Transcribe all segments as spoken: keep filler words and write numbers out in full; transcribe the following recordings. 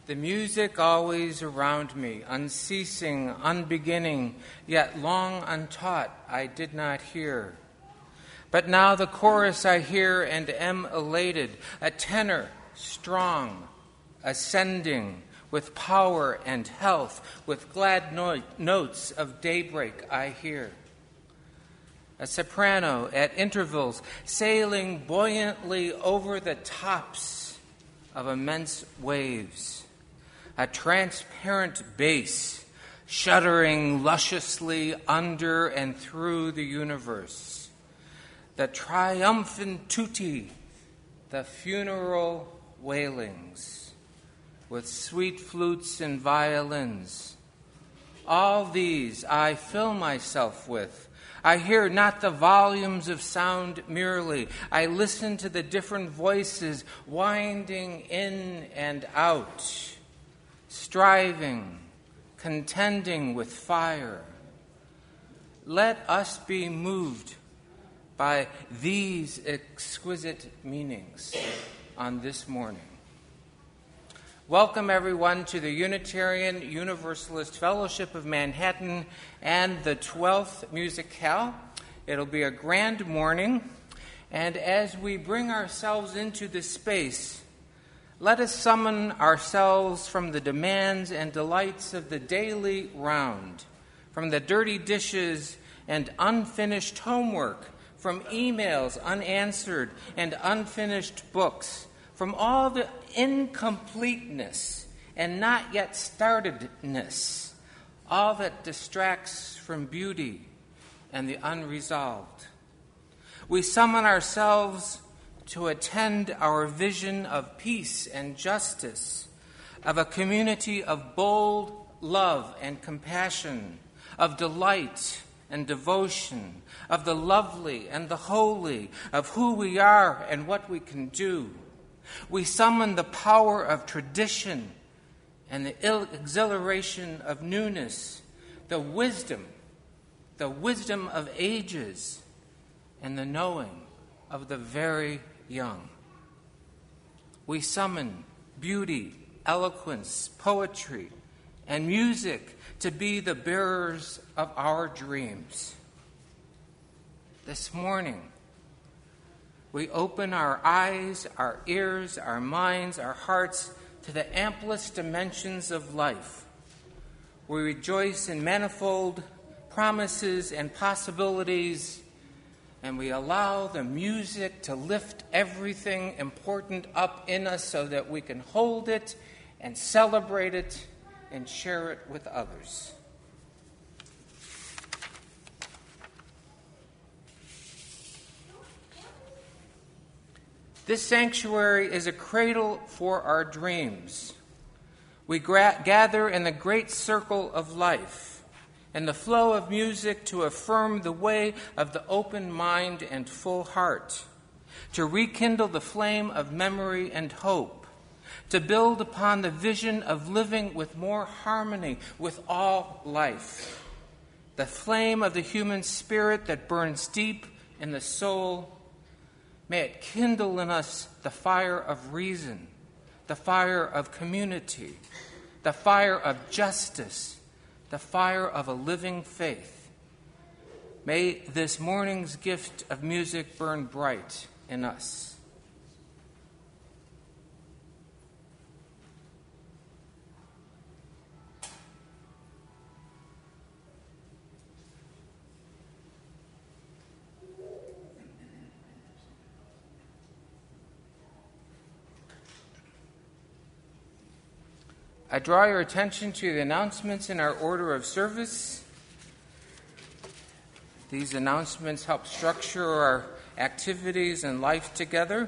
The music always around me, unceasing, unbeginning, yet long untaught, I did not hear. But now the chorus I hear and am elated, a tenor, strong, ascending, with power and health, with glad no- notes of daybreak I hear. A soprano at intervals, sailing buoyantly over the tops of immense waves. A transparent bass, shuddering lusciously under and through the universe. The triumphant tutti, the funeral wailings, with sweet flutes and violins. All these I fill myself with. I hear not the volumes of sound merely. I listen to the different voices winding in and out, striving, contending with fire. Let us be moved by these exquisite meanings on this morning. Welcome, everyone, to the Unitarian Universalist Fellowship of Manhattan and the twelfth Musicale. It'll be a grand morning, and as we bring ourselves into this space, let us summon ourselves from the demands and delights of the daily round, from the dirty dishes and unfinished homework, from emails unanswered and unfinished books, from all the incompleteness and not yet startedness, all that distracts from beauty and the unresolved. We summon ourselves to attend our vision of peace and justice, of a community of bold love and compassion, of delight and devotion, of the lovely and the holy, of who we are and what we can do. We summon the power of tradition and the exhilaration of newness, the wisdom, the wisdom of ages, and the knowing of the very young. We summon beauty, eloquence, poetry, and music to be the bearers of our dreams. This morning, we open our eyes, our ears, our minds, our hearts to the amplest dimensions of life. We rejoice in manifold promises and possibilities, and we allow the music to lift everything important up in us so that we can hold it and celebrate it and share it with others. This sanctuary is a cradle for our dreams. We gra- gather in the great circle of life, and the flow of music to affirm the way of the open mind and full heart, to rekindle the flame of memory and hope, to build upon the vision of living with more harmony with all life, the flame of the human spirit that burns deep in the soul. May it kindle in us the fire of reason, the fire of community, the fire of justice, the fire of a living faith. May this morning's gift of music burn bright in us. I draw your attention to the announcements in our order of service. These announcements help structure our activities and life together.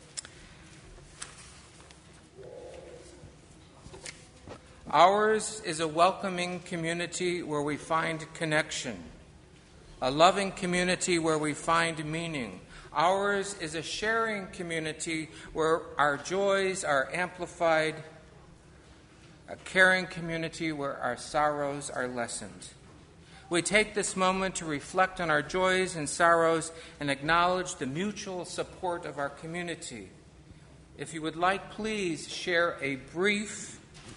Ours is a welcoming community where we find connection, a loving community where we find meaning. Ours is a sharing community where our joys are amplified, a caring community where our sorrows are lessened. We take this moment to reflect on our joys and sorrows and acknowledge the mutual support of our community. If you would like, please share a brief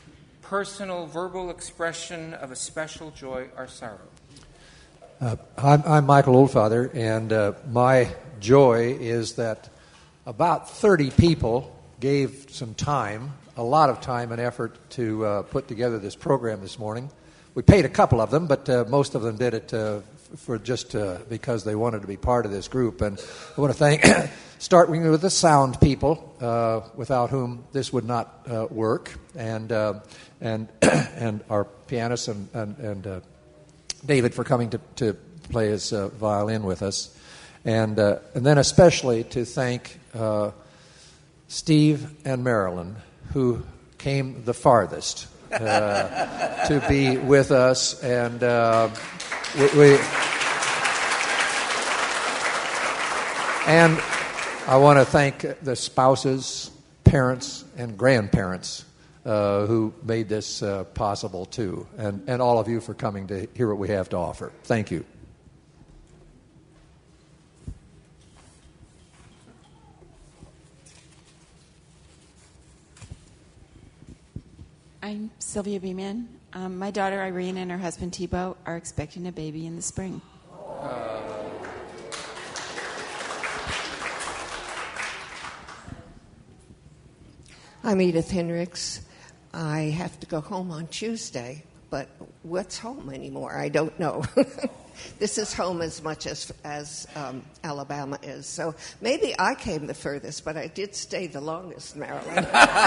personal verbal expression of a special joy or sorrow. Uh, I'm, I'm Michael Oldfather, and uh, my joy is that about thirty people gave some time, a lot of time and effort to uh, put together this program this morning. We paid a couple of them, but uh, most of them did it uh, for just uh, because they wanted to be part of this group. And I want to thank, starting with the sound people, uh, without whom this would not uh, work, and uh, and and our pianist and and, and uh, David for coming to, to play his uh, violin with us, and uh, and then especially to thank uh, Steve and Marilyn, who came the farthest uh, to be with us, and uh, we, we and I want to thank the spouses, parents, and grandparents uh, who made this uh, possible too, and and all of you for coming to hear what we have to offer. Thank you. I'm Sylvia Beeman. Um, my daughter Irene and her husband Thibaut are expecting a baby in the spring. Uh, I'm Edith Hendricks. I have to go home on Tuesday, but what's home anymore? I don't know. This is home as much as as um, Alabama is. So maybe I came the furthest, but I did stay the longest, Marilyn.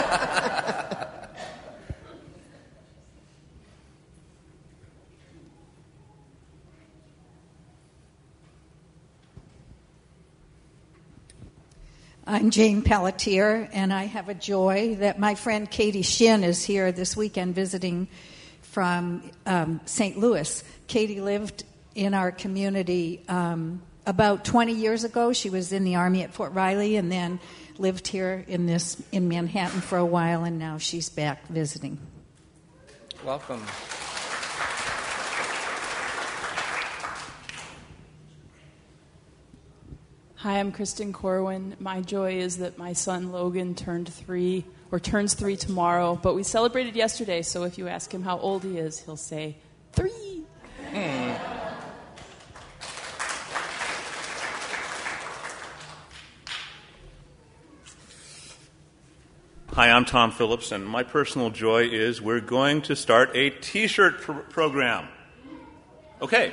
I'm Jane Pelletier, and I have a joy that my friend Katie Shin is here this weekend visiting from um, Saint Louis. Katie lived in our community um, about twenty years ago. She was in the Army at Fort Riley and then lived here in this in Manhattan for a while, and now she's back visiting. Welcome. Hi, I'm Kristen Corwin. My joy is that my son Logan turned three, or turns three tomorrow, but we celebrated yesterday, so if you ask him how old he is, he'll say, three. Hmm. Hi, I'm Tom Phillips, and my personal joy is we're going to start a T-shirt pr- program. Okay.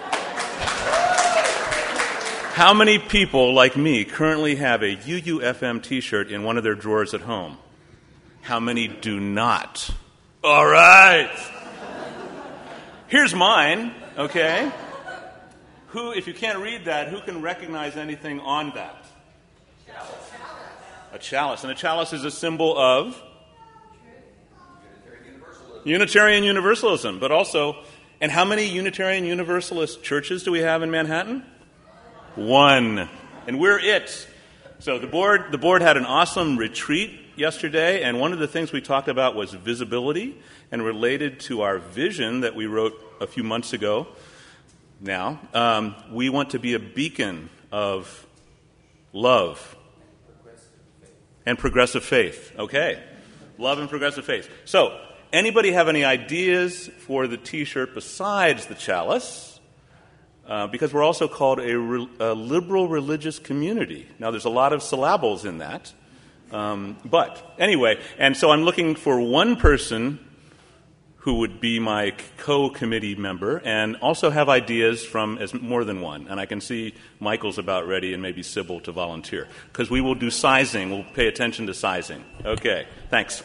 How many people, like me, currently have a U U F M T-shirt in one of their drawers at home? How many do not? All right. Here's mine, okay? Who, if you can't read that, who can recognize anything on that? Chalice. A chalice. And a chalice is a symbol of? Unitarian Universalism. Unitarian Universalism. But also, and how many Unitarian Universalist churches do we have in Manhattan? One. And we're it. So the board the board had an awesome retreat yesterday, and one of the things we talked about was visibility, and related to our vision that we wrote a few months ago now. Um, we want to be a beacon of love and progressive faith. Okay. Love and progressive faith. So, anybody have any ideas for the T-shirt besides the chalice? Uh, because we're also called a, re- a liberal religious community. Now, there's a lot of syllables in that. Um, but, anyway, and so I'm looking for one person who would be my co-committee member and also have ideas from as more than one. And I can see Michael's about ready and maybe Sybil to volunteer. Because we will do sizing. We'll pay attention to sizing. Okay, thanks.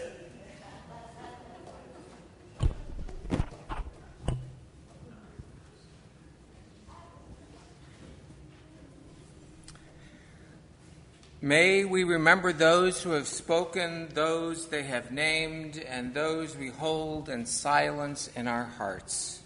May we remember those who have spoken, those they have named, and those we hold in silence in our hearts.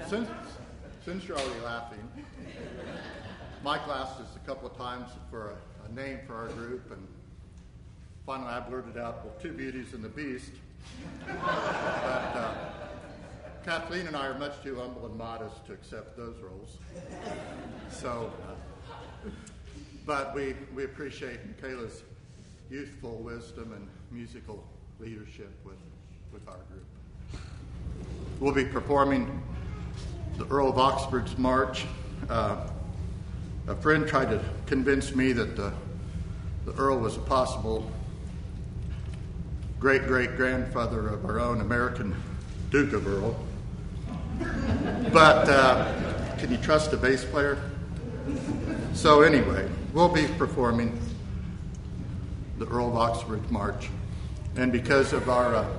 since, since you're already laughing, Mike asked us a couple of times for a, a name for our group, and finally I blurted out, well, Two Beauties and the Beast. But uh, Kathleen and I are much too humble and modest to accept those roles. So, uh, but we, we appreciate Michaela's youthful wisdom and musical leadership with, with our group. We'll be performing the Earl of Oxford's March. Uh, a friend tried to convince me that the, the Earl was a possible great-great-grandfather of our own American Duke of Earl. But uh, can you trust a bass player? So anyway, we'll be performing the Earl of Oxford's March. And because of our uh,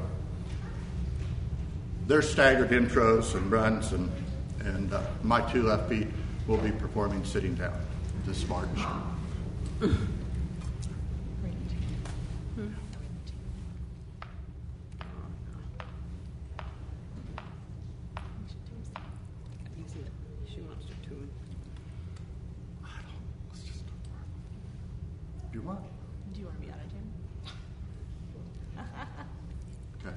their staggered intros and runs, and, and uh, my two left feet will be performing sitting down this march. Do you want? Do you want to be out of tune? Okay.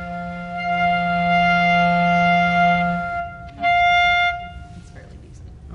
It's fairly decent.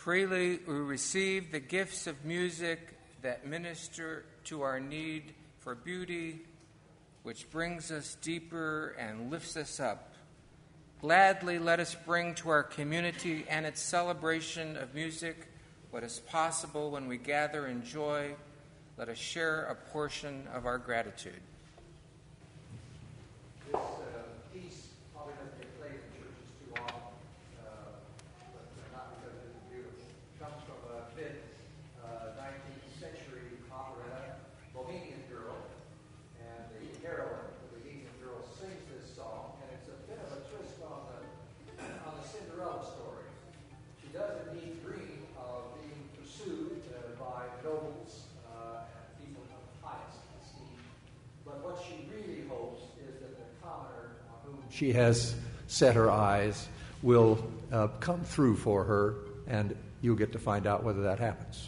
Freely we receive the gifts of music that minister to our need for beauty, which brings us deeper and lifts us up. Gladly let us bring to our community and its celebration of music what is possible when we gather in joy. Let us share a portion of our gratitude. This uh, piece probably doesn't get played in churches too often, uh, but not because it isn't beautiful. It comes from a mid uh, nineteenth century operetta, Bohemian Girl, and the heroine, the Bohemian Girl, sings this song, and it's a bit of a twist on the on the Cinderella story. She does indeed dream of being pursued uh, by nobles uh, and people of highest esteem. But what she really hopes is that the commoner on whom she has set her eyes will uh, come through for her, and you'll get to find out whether that happens.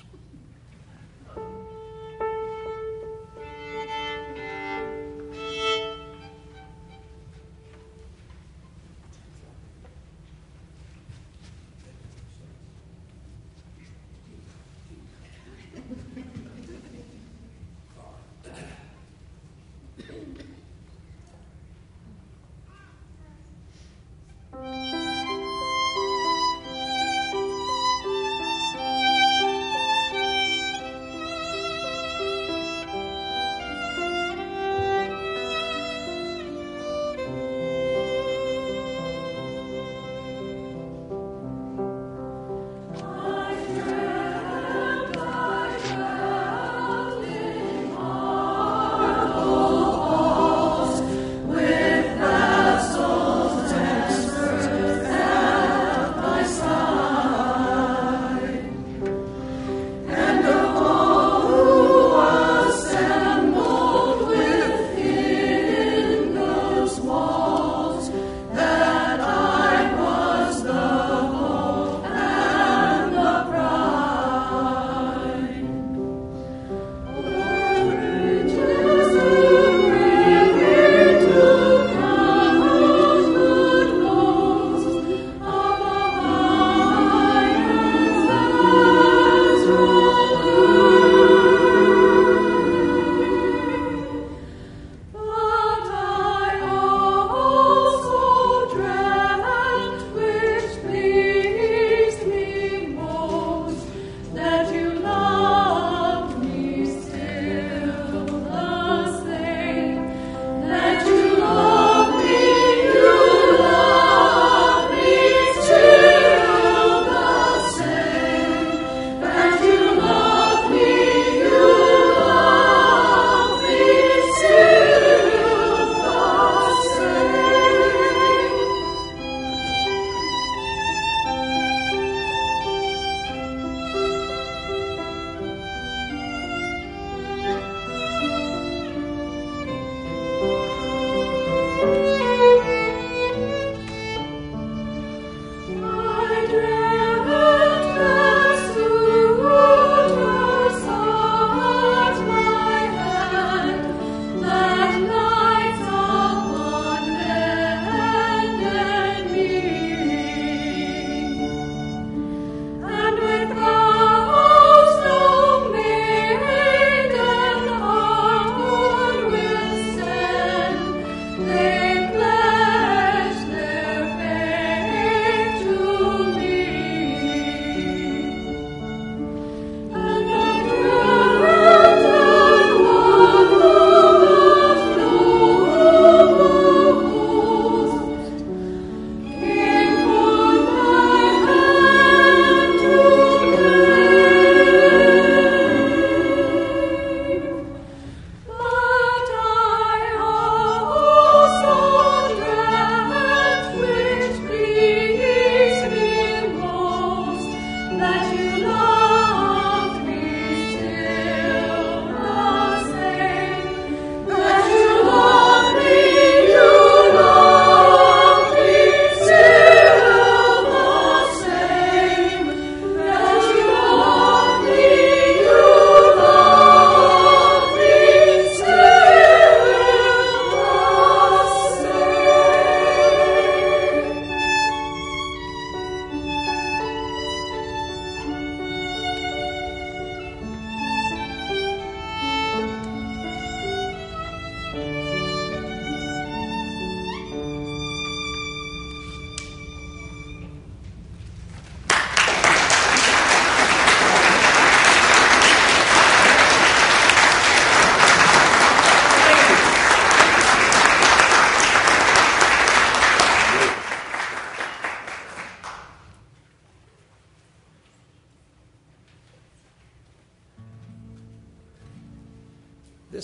Thank you.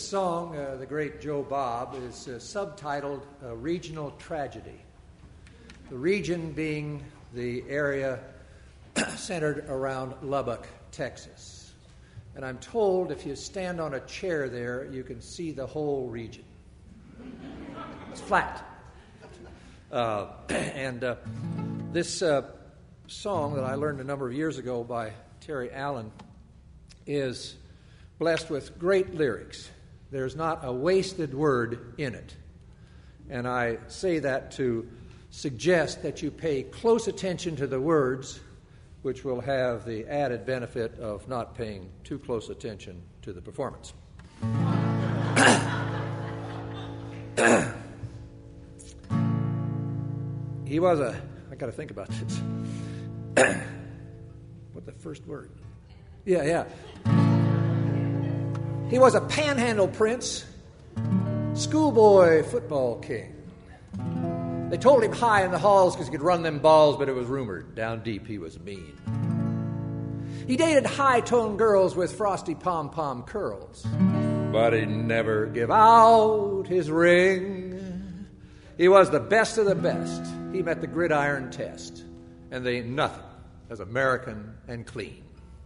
song, uh, The Great Joe Bob, is uh, subtitled uh, Regional Tragedy. The region being the area centered around Lubbock, Texas. And I'm told if you stand on a chair there, you can see the whole region. It's flat. Uh, and uh, this uh, song that I learned a number of years ago by Terry Allen is blessed with great lyrics. There's not a wasted word in it. And I say that to suggest that you pay close attention to the words, which will have the added benefit of not paying too close attention to the performance. He was a, I got to think about this. What the first word? Yeah, yeah. He was a panhandle prince, schoolboy football king. They told him high in the halls because he could run them balls, but it was rumored down deep he was mean. He dated high-toned girls with frosty pom-pom curls, but he never give out his ring. He was the best of the best. He met the gridiron test, and they ain't nothing as American and clean.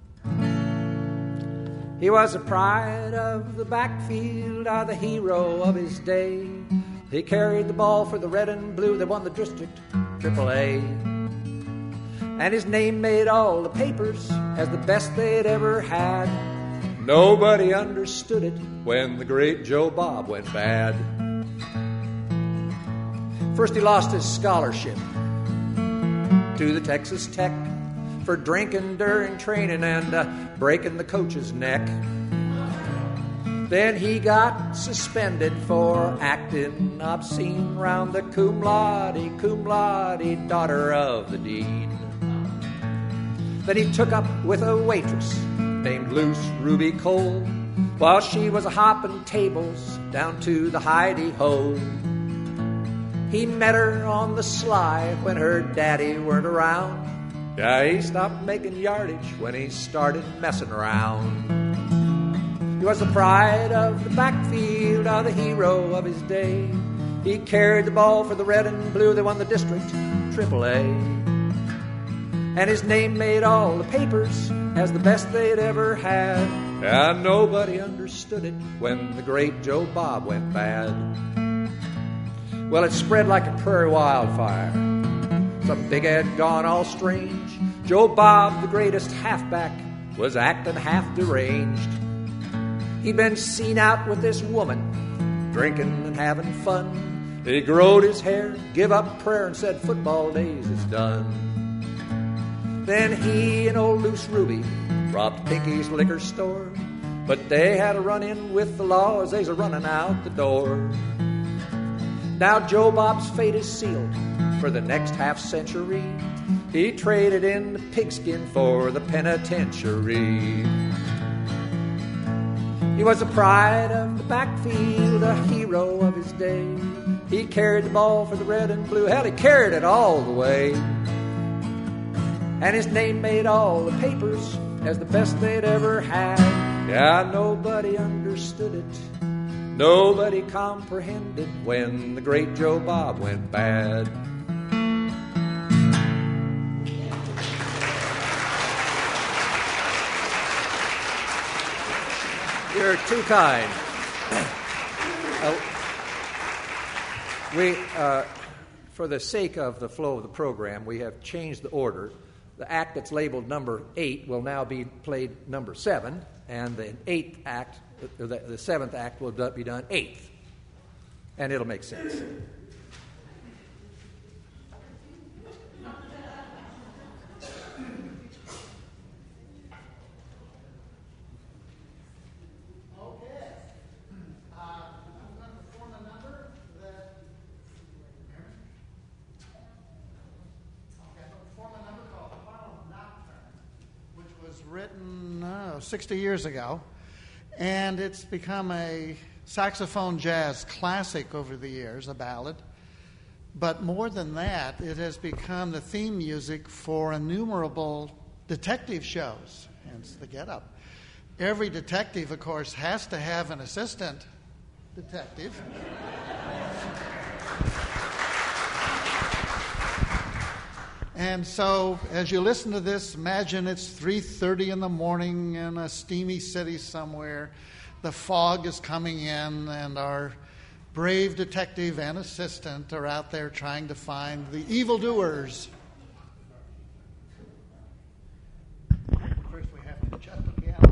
He was the pride of the backfield, or the hero of his day. He carried the ball for the red and blue that won the district triple A. And his name made all the papers as the best they'd ever had. Nobody understood it when the great Joe Bob went bad. First he lost his scholarship to the Texas Tech for drinking during training and uh, breaking the coach's neck. Then he got suspended for acting obscene round the cum laude, cum laude daughter of the dean. Then he took up with a waitress named Luce Ruby Cole while she was a-hopping tables down to the hidey-ho. He met her on the sly when her daddy weren't around. Yeah, he stopped making yardage when he started messing around. He was the pride of the backfield, or the hero of his day. He carried the ball for the red and blue that won the district triple A. And his name made all the papers as the best they'd ever had. And nobody understood it when the great Joe Bob went bad. Well, it spread like a prairie wildfire. Some big head gone all strange. Joe Bob, the greatest halfback, was acting half deranged. He'd been seen out with this woman, drinking and having fun. He growed his hair, give up prayer, and said football days is done. Then he and old Luce Ruby robbed Pinky's liquor store, but they had a run-in with the law as they's a running out the door. Now Joe Bob's fate is sealed for the next half century. He traded in the pigskin for the penitentiary. He was the pride of the backfield, a hero of his day. He carried the ball for the red and blue. Hell, he carried it all the way. And his name made all the papers as the best they'd ever had. Yeah, nobody understood it. Nobody comprehended when the great Joe Bob went bad. You're too kind. Uh, we, uh, for the sake of the flow of the program, we have changed the order. The act that's labeled number eight will now be played number seven, and the eighth act, the, the seventh act will be done eighth, and it'll make sense. Written uh, sixty years ago, and it's become a saxophone jazz classic over the years, a ballad. But more than that, it has become the theme music for innumerable detective shows, hence the Get Up. Every detective, of course, has to have an assistant detective. And so, as you listen to this, imagine it's three thirty in the morning in a steamy city somewhere. The fog is coming in, and our brave detective and assistant are out there trying to find the evildoers. First, we have to adjust the piano.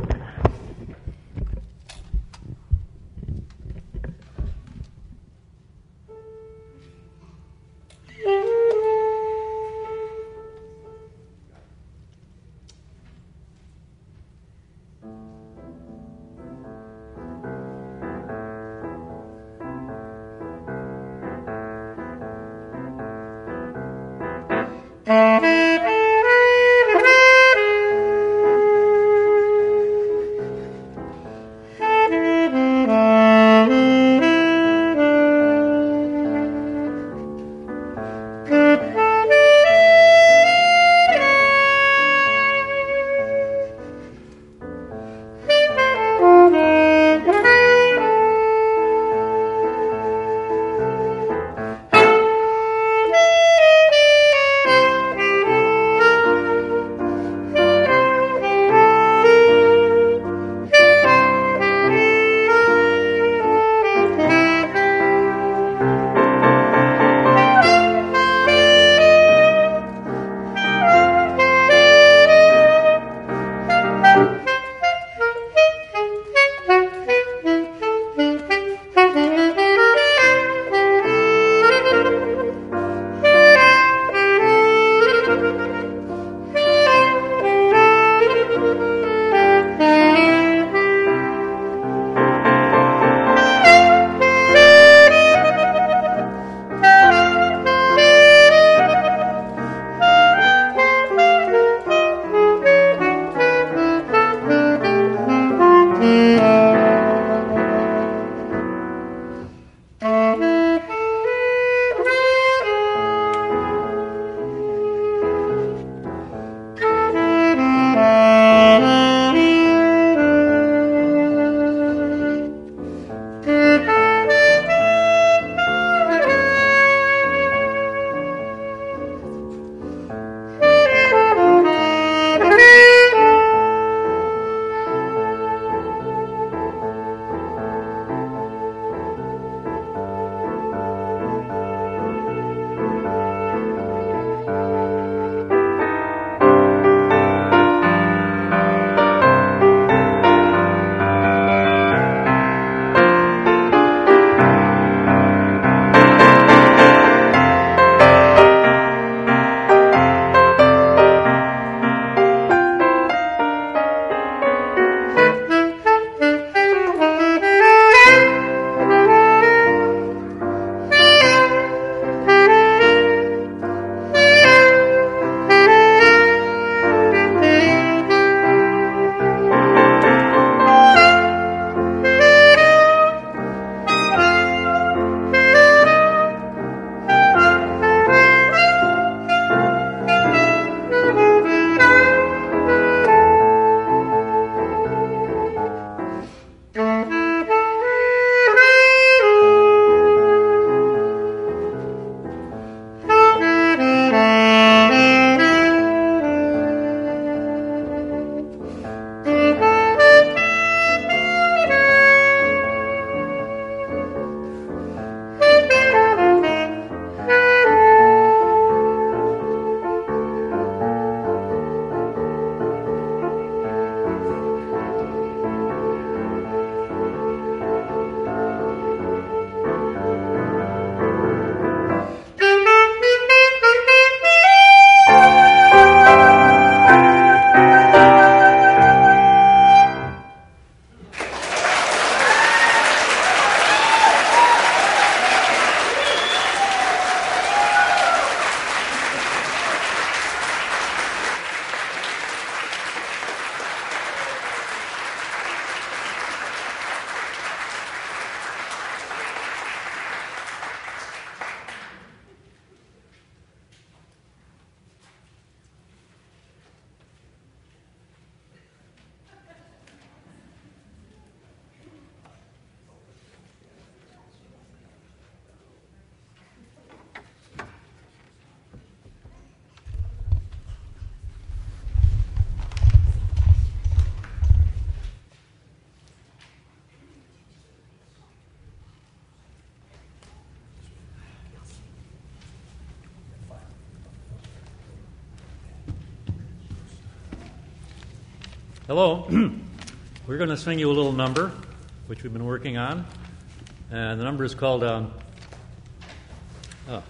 Hello. We're going to sing you a little number, which we've been working on. And the number is called, um, oh,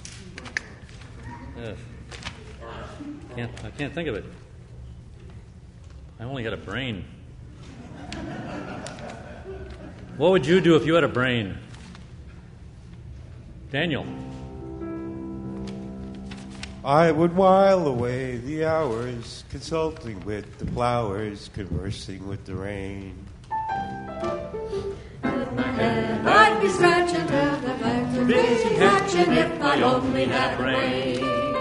uh, can't, I can't think of it. I only had a brain. What would you do if you had a brain? Daniel. I would while away the hours, consulting with the flowers, conversing with the rain. I'd be scratching till the flags are busy hatching if I only had a brain.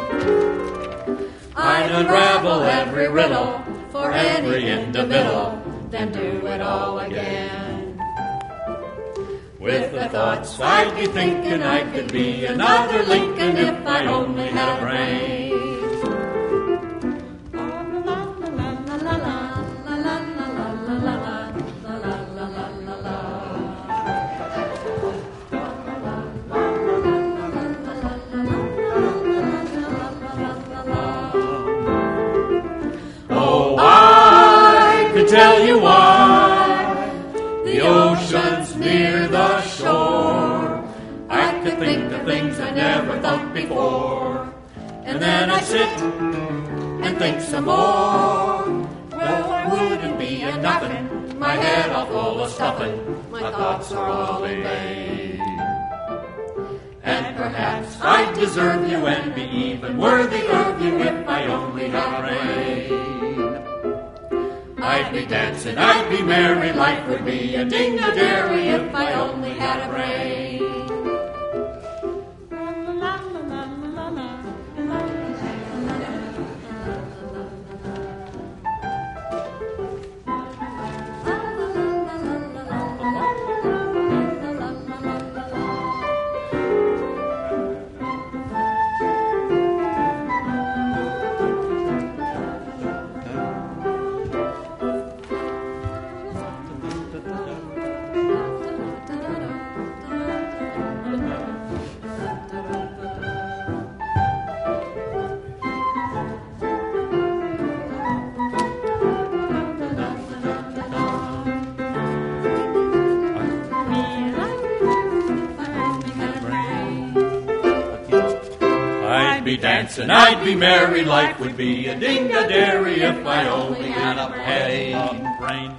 I'd unravel every riddle for any individual, then do it all again. With the thoughts I'd be thinking I could be another Lincoln if I only had a brain. Tell you why the ocean's near the shore. I could think of things I never thought before, and then I sit and think some more. Well, I wouldn't be a nothing, my head all full of stuffing, my thoughts are all in vain. And perhaps I'd deserve you and be even worthy of you if I only had rain. I'd be dancing, I'd be merry, life would be a ding-a-dairy if I only had a brain. Dancing, I'd be merry, life would be a ding-a-dairy if I only had a brain. brain.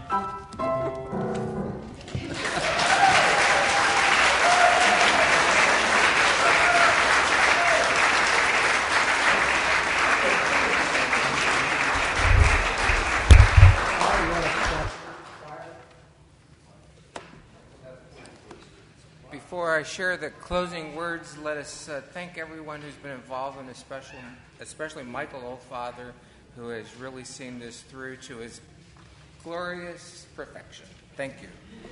Before I share the closing words, let us uh, thank everyone who's been involved, and especially, especially Michael Oldfather, who has really seen this through to his glorious perfection. Thank you.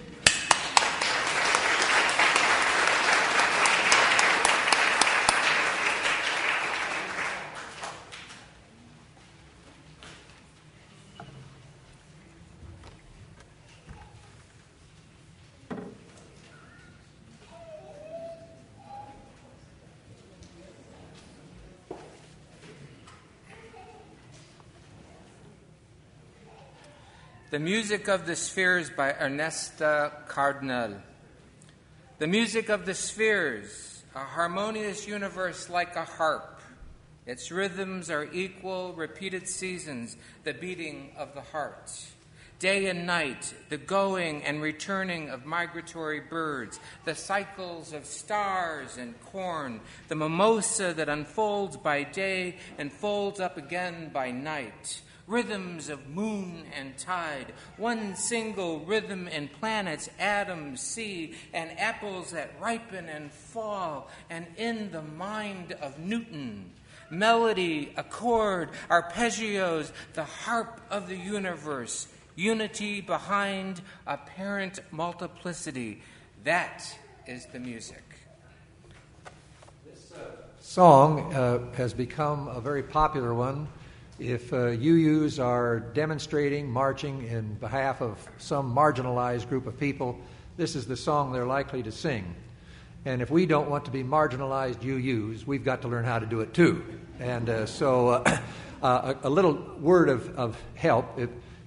The Music of the Spheres by Ernesta Cardinal. The music of the spheres, a harmonious universe like a harp. Its rhythms are equal, repeated seasons, the beating of the heart. Day and night, the going and returning of migratory birds, the cycles of stars and corn, the mimosa that unfolds by day and folds up again by night. Rhythms of moon and tide, one single rhythm in planets, atoms, sea, and apples that ripen and fall, and in the mind of Newton. Melody, accord, arpeggios, the harp of the universe, unity behind apparent multiplicity. That is the music. This uh, song uh, has become a very popular one. If uh, U Us are demonstrating, marching in behalf of some marginalized group of people, this is the song they're likely to sing. And if we don't want to be marginalized U Us, we've got to learn how to do it too. And uh, so uh, uh, a, a little word of, of help. If,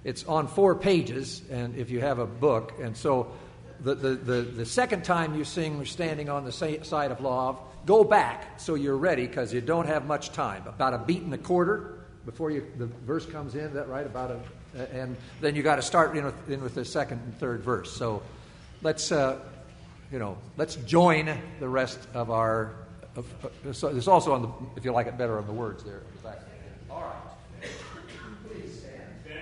it's on four pages, and if you have a book, and so the, the, the, the second time you sing, we're standing on the side of love, go back so you're ready, because you don't have much time. About a beat and a quarter before you, the verse comes in, is that right? About a, and then you got to start in with, in with the second and third verse. So let's, uh, you know, let's join the rest of our. Of, uh, so there's also on the, if you like it better, on the words there. All right. Please stand.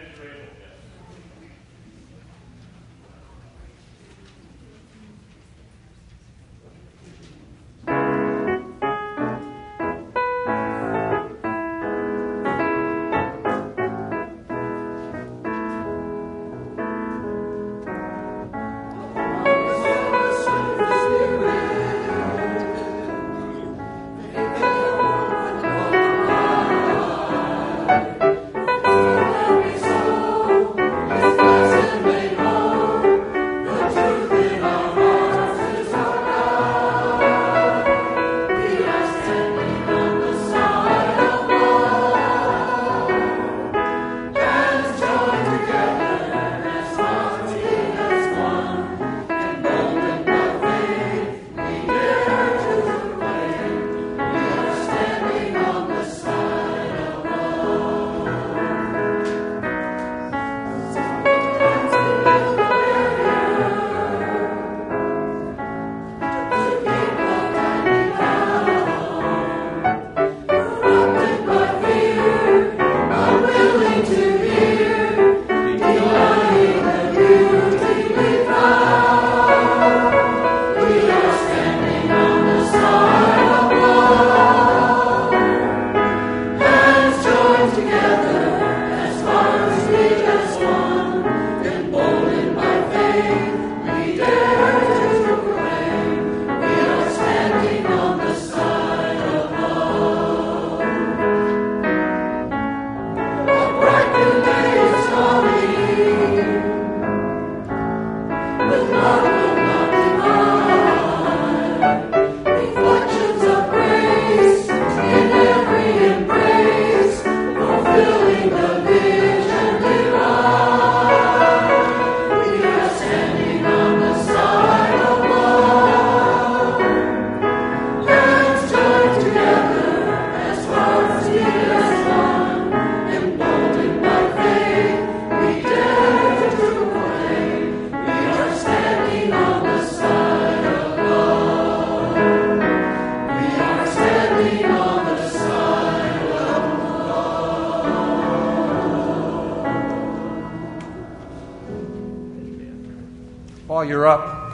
While you're up,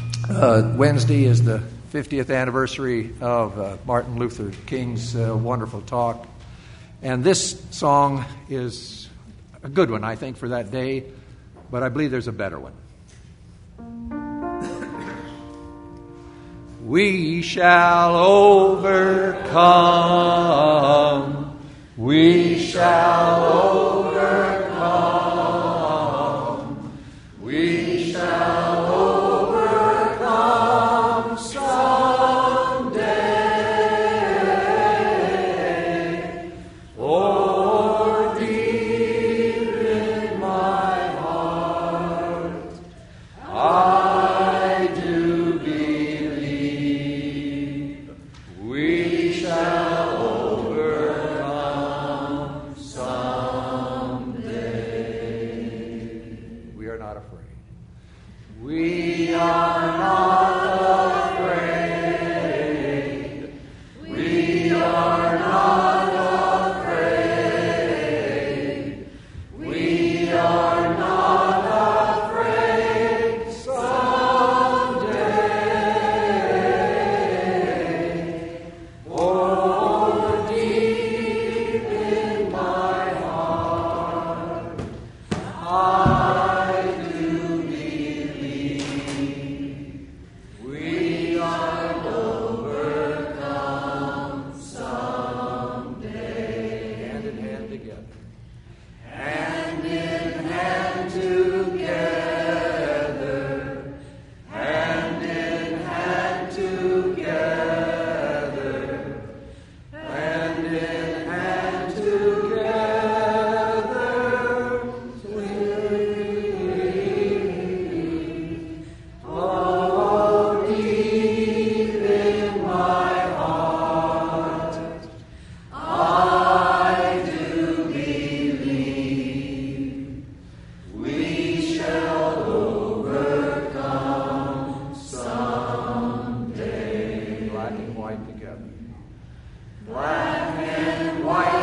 uh, Wednesday is the fiftieth anniversary of uh, Martin Luther King's uh, wonderful talk. And this song is a good one, I think, for that day, but I believe there's a better one. We shall overcome. We shall overcome. We shall overcome someday. For deep in my heart, I do believe we shall overcome someday. together. Black and white.